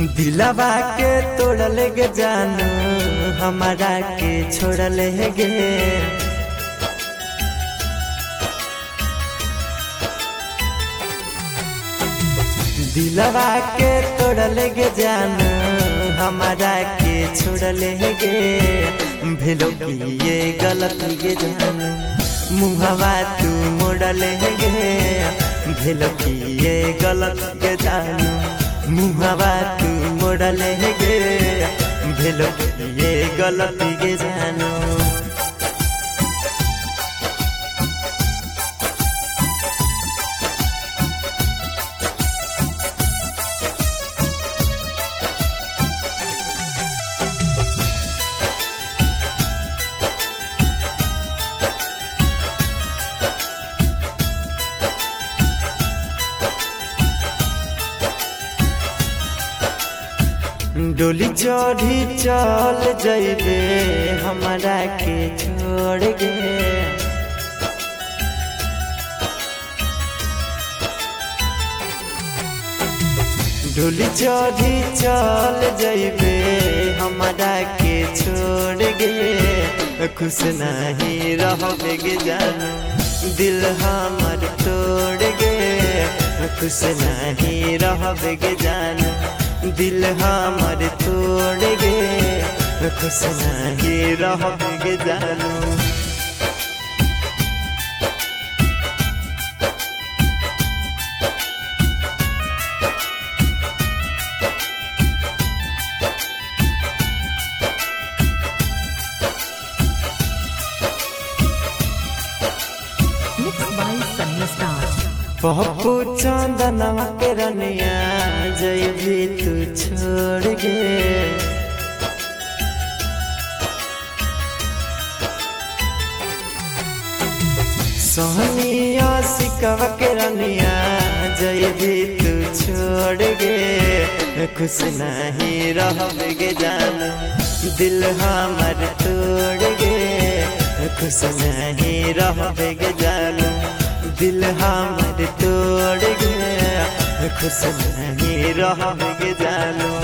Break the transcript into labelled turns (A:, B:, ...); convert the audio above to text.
A: दिलवा के तोड़ले गे जानू हमारा के छोड़ले गे। दिलवा के तोड़ले गे जानू हमारा के छोड़ले गे। भेलो की ये गलत गे जानू मुहवा तू मोड़ले गे। भेलो की ये गलत गे जानू मुहवा तू मोड़ले गे। भेलो की ये गलत गे जानू। डोली चढ़ी चल जइबे हमारा के छोड़ गे। डोली चढ़ी चल जइबे हमारा के छोड़ गे। खुश नहीं रहबे गे जानू दिल हमर तोड़ गे। खुश नहीं रहबे गे जानू दिल हमर तोड़ गे। खुश नहीं रहबे गे जानू। पप्पू चंदनवा के रनिया जइबी तू छोड़ गे। सोहनिया सिकवा के रनिया जइबी तू छोड़ गे। खुश नहीं रहबे गे जानू दिल हमर तोड़ गे। खुश नहीं रहबे गे जानू दिल हमर तोड़ गे। खुश नहीं रहबे गे जानू।